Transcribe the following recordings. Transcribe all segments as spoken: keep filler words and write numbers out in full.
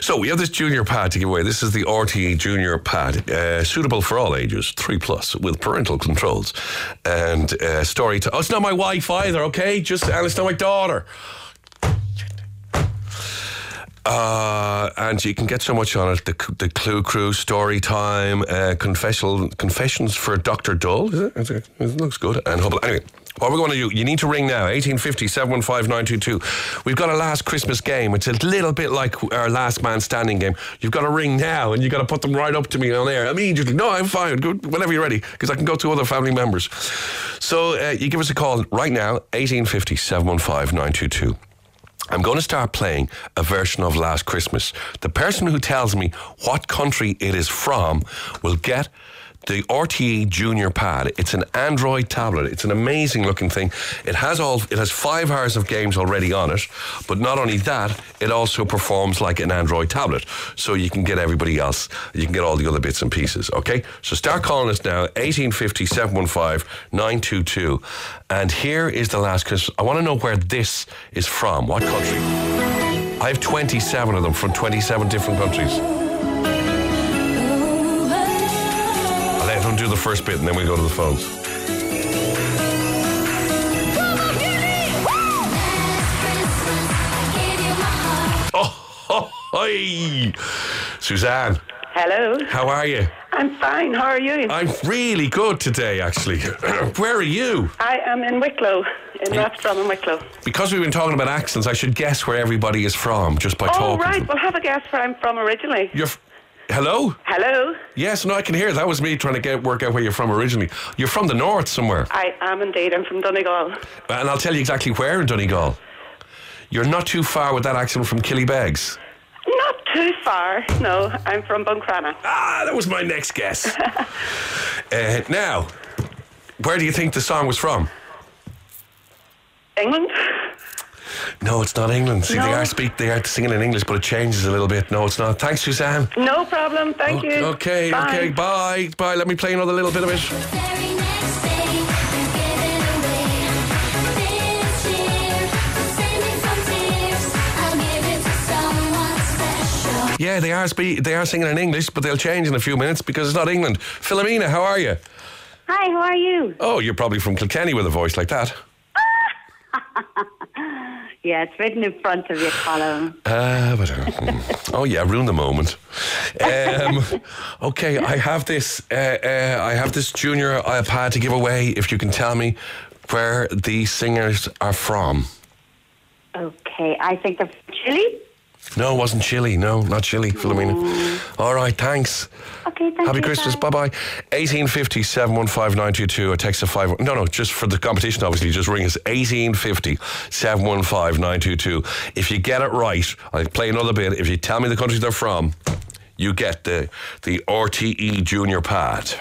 So we have this junior pad to give away. This is the R T E junior pad, uh, suitable for all ages, three plus, with parental controls. And uh, story time. Oh, it's not my wife either, okay? Just, and it's not my daughter. Uh, and you can get so much on it. The, the Clue Crew, story time, uh, confessional, confessions for Doctor Dull. Is it? Is it? It looks good. And Hubble. Anyway, what we're going to do, you need to ring now, eighteen fifty, seven one five, nine two two. We've got a last Christmas game. It's a little bit like our last man standing game. You've got to ring now and you've got to put them right up to me on air immediately. No, I'm fine. Good, whenever you're ready, because I can go to other family members. So uh, you give us a call right now, eighteen fifty, seven one five, nine two two. I'm going to start playing a version of Last Christmas. The person who tells me what country it is from will get the R T E Junior Pad. It's an Android tablet. It's an amazing looking thing. It has all. It has five hours of games already on it, but not only that, it also performs like an Android tablet. So you can get everybody else. You can get all the other bits and pieces. Okay. So start calling us now. eighteen fifty, seven one five, nine two two. And here is the Last Christmas. I want to know where this is from. What country? I have twenty-seven of them from twenty-seven different countries. Don't do the first bit and then we go to the phones. Oh, oh, hi. Suzanne. Hello. How are you? I'm fine. How are you? I'm really good today, actually. Where are you? I am in Wicklow, in Rathstrom in Wicklow. Because we've been talking about accents, I should guess where everybody is from just by oh, talking. Oh, right. To them. Well, have a guess where I'm from originally. You're... F- Hello? Hello? Yes, no, I can hear. That was me trying to get work out where you're from originally. You're from the north somewhere. I am indeed. I'm from Donegal. And I'll tell you exactly where in Donegal. You're not too far with that accent from Killybegs. Not too far. No, I'm from Buncrana. Ah, that was my next guess. uh, now, where do you think the song was from? England? No, it's not England. See, no. they are speak, they are singing in English, but it changes a little bit. No, it's not. Thanks, Suzanne. No problem. Thank okay, you. Okay, bye. okay, bye. Bye. Let me play another little bit of it. Yeah, they are spe- they are singing in English, but they'll change in a few minutes because it's not England. Philomena, how are you? Hi, how are you? Oh, you're probably from Kilkenny with a voice like that. Yeah, it's written in front of you, Colin. Uh, but, uh, oh yeah, ruin the moment. Um, okay, I have this. Uh, uh, I have this junior iPad to give away. If you can tell me where the singers are from. Okay, I think they're from Chile. No, it wasn't Chile. No, not Chile, Philomena. Mm. All right, thanks. Okay, thank Happy you. Christmas. Bye bye. eighteen fifty, seven one five, nine two two. A text of five. No, no, just for the competition, obviously. Just ring us eighteen fifty, seven one five, nine two two. If you get it right, I'll play another bit. If you tell me the country they're from, you get the, the R T E Junior Pad.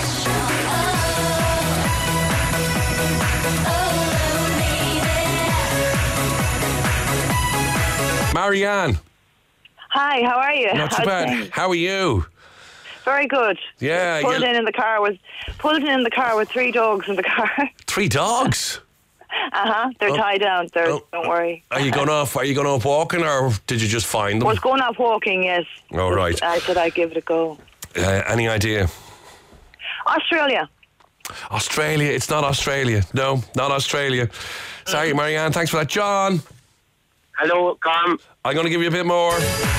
Marianne. Hi, how are you? Not too bad. How are you? Very good. Yeah. Pulled yeah. in in the car with pulled in in the car with three dogs in the car. Three dogs? Uh-huh. They're oh. tied down. They're, oh. Don't worry. Are you going off are you going off walking or did you just find them? I was going off walking, yes. Oh, right. I said I'd give it a go. Uh, any idea? Australia. Australia. It's not Australia. No, not Australia. Sorry, Marianne. Thanks for that. John. Hello, Colin. I'm going to give you a bit more.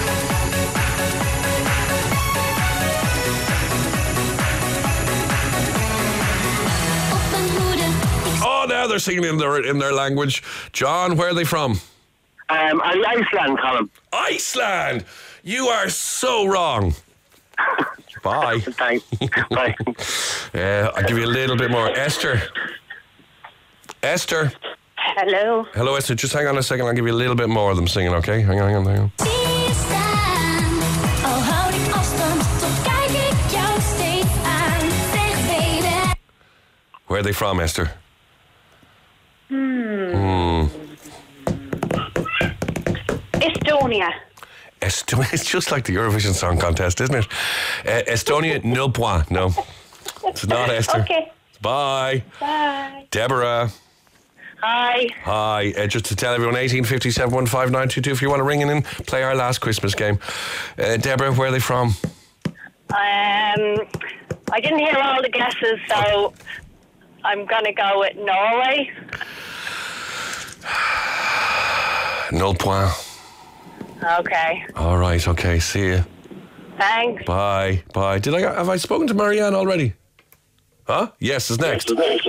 Oh, now they're singing in their in their language. John, where are they from? Um, Iceland, Colin. Iceland. You are so wrong. Bye. Thanks. Bye. Yeah, I'll give you a little bit more. Esther. Esther. Hello. Hello, Esther. Just hang on a second. I'll give you a little bit more of them singing, okay? Hang on, hang on, hang on. Where are they from, Esther? Hmm. Mm. Estonia. Estonia. It's just like the Eurovision Song Contest, isn't it? Uh, Estonia, nil point. No. It's not, Esther. Okay. Bye. Bye. Deborah. Hi. Hi. Uh, just to tell everyone, eighteen fifty, seven one five, nine two two if you want to ring in and play our last Christmas game. Uh, Deborah, where are they from? Um, I didn't hear all the guesses, so I'm going to go with Norway. Null point. Okay. All right, okay, see you. Thanks. Bye, bye. Did I have I spoken to Marianne already? Huh? Yes, is next.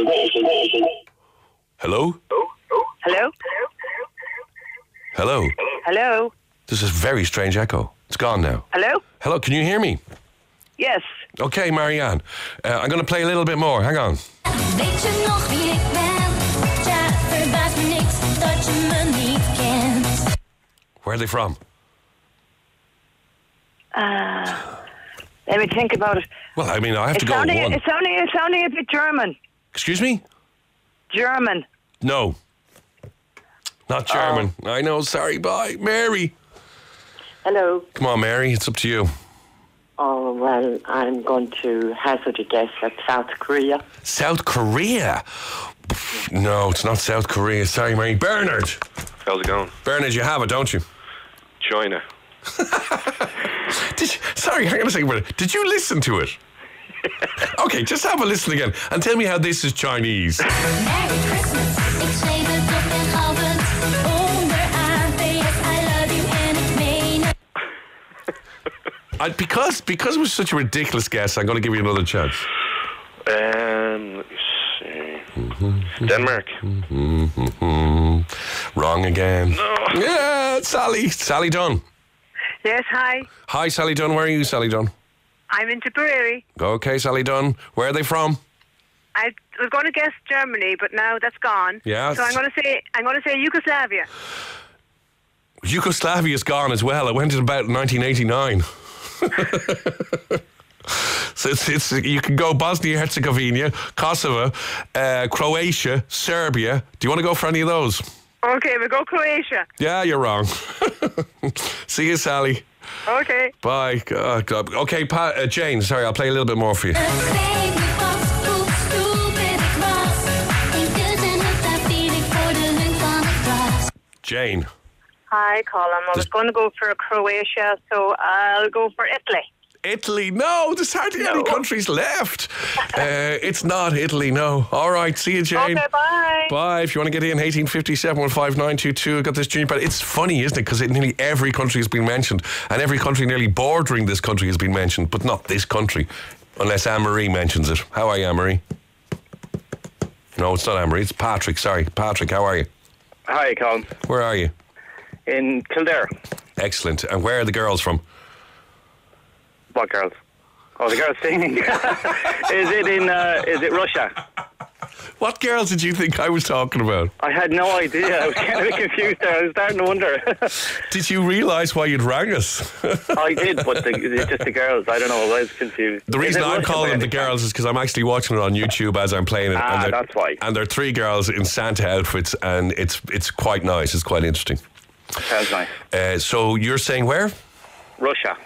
Hello? Hello? Hello? Hello? This is a very strange echo. It's gone now. Hello? Hello, can you hear me? Yes. Okay, Marianne. Uh, I'm going to play a little bit more. Hang on. Weet je nog wie ik ben? Ja, verbaast me niks dat je me niet kent. Where are they from? Uh, let me think about it. Well, I mean, I have It's to go with sounding, one. it's, sounding, it's sounding a bit German. Excuse me? German. No. Not German. Oh. I know, sorry, bye. Mary. Hello. Come on, Mary, it's up to you. Oh, well, I'm going to hazard a guess at South Korea. South Korea? No, it's not South Korea. Sorry, Mary. Bernard. How's it going? Bernard, you have it, don't you? China. Did you, sorry, hang on a second, Bernard. Did you listen to it? Okay, just have a listen again and tell me how this is Chinese. Merry Christmas, ik schreef het op en gaf het onderaan. P S I love you en ik meen het. I, because, because it was such a ridiculous guess, I'm going to give you another chance. Um, let me see. Mm-hmm. Denmark. Mm-hmm. Wrong again. No. Yeah, Sally. Sally Dunn. Yes, hi. Hi, Sally Dunn. Where are you, Sally Dunn? I'm in Tipperary. Okay, Sally Dunn. Where are they from? I was going to guess Germany, but now that's gone. Yeah. So I'm going to say I'm going to say Yugoslavia. Yugoslavia's gone as well. It went in about nineteen eighty-nine. So it's, it's you can go Bosnia Herzegovina, Kosovo, uh, Croatia, Serbia. Do you want to go for any of those? Okay, we'll go Croatia. Yeah, you're wrong. See you, Sally. Okay. Bye. God, God. Okay, pa- uh, Jane. Sorry, I'll play a little bit more for you. Het spijt me vast hoe stupid ik was. Intussen het daar viel ik voor de lung van het glas. Jane. Hi, Colin. I was going to go for Croatia, so I'll go for Italy. Italy, no, there's hardly any countries left. Uh, it's not Italy, no. All right, see you, Jane. Okay, bye. Bye. If you want to get in, eighteen fifty, seven one five, nine two two. Got this junior, but it's funny, isn't it? Because nearly every country has been mentioned, and every country nearly bordering this country has been mentioned, but not this country, unless Anne-Marie mentions it. How are you, Anne-Marie? No, it's not Anne-Marie, it's Patrick. Sorry, Patrick, how are you? Hi, Colin. Where are you? In Kildare. Excellent. And where are the girls from? What girls? Oh, the girls singing. Is it in? Uh, is it Russia? What girls did you think I was talking about? I had no idea. I was getting a bit confused there. I was starting to wonder. Did you realise why you'd rang us? I did, but the, it's just the girls. I don't know. I was confused. The Is reason it I'm Russia calling by them the any chance? girls is because I'm actually watching it on YouTube as I'm playing it. Ah, and they're- that's why. And there are three girls in Santa outfits, and it's it's quite nice. It's quite interesting. Sounds nice. Uh, so you're saying where? Russia.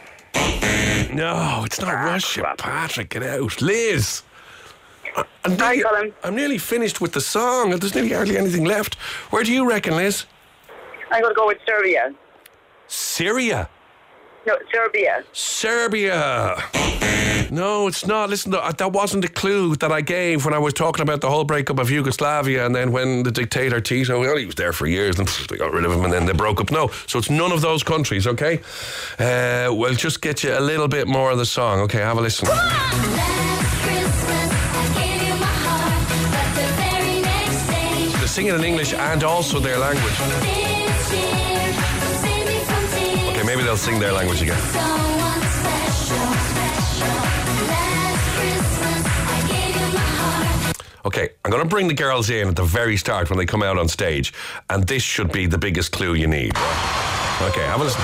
No, it's not Russia. crap. Patrick, get out. Liz. I- I'm Hi, nearly, Colin. I'm nearly finished with the song. There's nearly hardly anything left. Where do you reckon, Liz? I'm going to go with Serbia. Syria. No, Serbia. Serbia. No, it's not. Listen, th- that wasn't a clue that I gave when I was talking about the whole breakup of Yugoslavia, and then when the dictator Tito, well, he was there for years, and pff, they got rid of him, and then they broke up. No, so it's none of those countries, okay? Uh, we'll just get you a little bit more of the song, okay? Have a listen. Last Christmas, I gave you my heart, but the very next day, They sing it in English and also their language. this year, save me from tears. Okay, maybe they'll sing their language again. Someone special, special. Last Christmas, I gave you my heart. Okay, I'm going to bring the girls in at the very start when they come out on stage, and this should be the biggest clue you need. Okay, have a listen.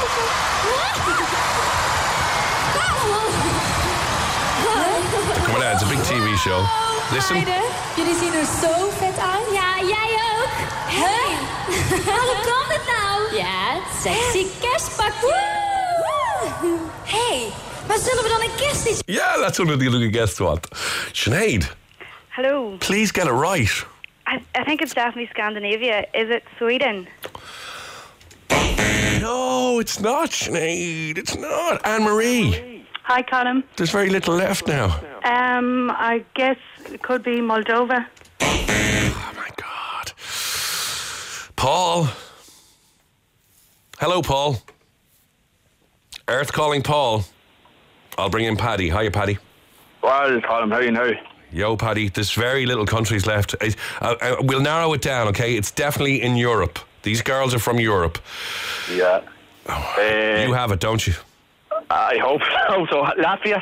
They're coming out. It's a big T V show. Listen. Meiden, jullie zien er zo vet uit. Ja, jij ook. Hé? Hoe kan dit nou? Ja, sexy kerstpakje. Hey, maar zullen we dan een kerstliedje... Yeah, that's one of the other guests want. Sinead, Hello. please get it right. I, I think it's definitely Scandinavia. Is it Sweden? No, it's not, Sinead. It's not. Anne-Marie. Hi, Colin. There's very little left now. Um, I guess it could be Moldova. Oh, my God. Paul. Hello, Paul. Earth calling Paul. I'll bring in Paddy. Hiya, Paddy. Well, Colin, how are you now? Yo, Paddy, there's very little countries left. Uh, uh, we'll narrow it down, okay? It's definitely in Europe. These girls are from Europe. Yeah. Oh, uh, you have it, don't you? I hope so. So, Latvia?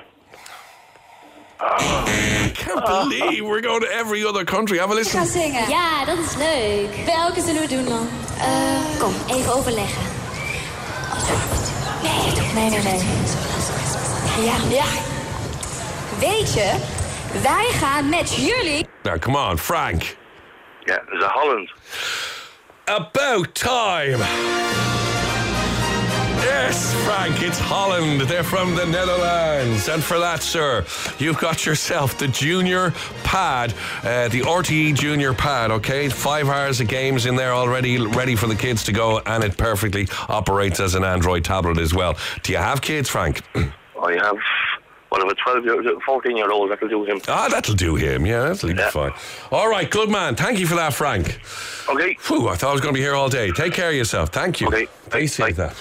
I can't believe we're going to every other country. Have a Ik listen. ga zingen. Ja, dat is leuk. Welke zullen we doen dan? Eh, kom, even overleggen. Nee, nee, nee, nee. Ja, ja. Weet je, wij gaan met jullie... Now, come on, Frank. Yeah, is it Holland? About time. Yes, Frank, it's Holland. They're from the Netherlands. And for that, sir, you've got yourself the junior pad, uh, the R T E junior pad, okay? Five hours of games in there already, ready for the kids to go, and it perfectly operates as an Android tablet as well. Do you have kids, Frank? I have one of a twelve year, fourteen year old. That'll do him. Ah, that'll do him. Yeah, that'll be Yeah. fine. All right, good man. Thank you for that, Frank. Okay. Whew, I thought I was going to be here all day. Take care of yourself. Thank you. Okay. Appreciate Bye. that.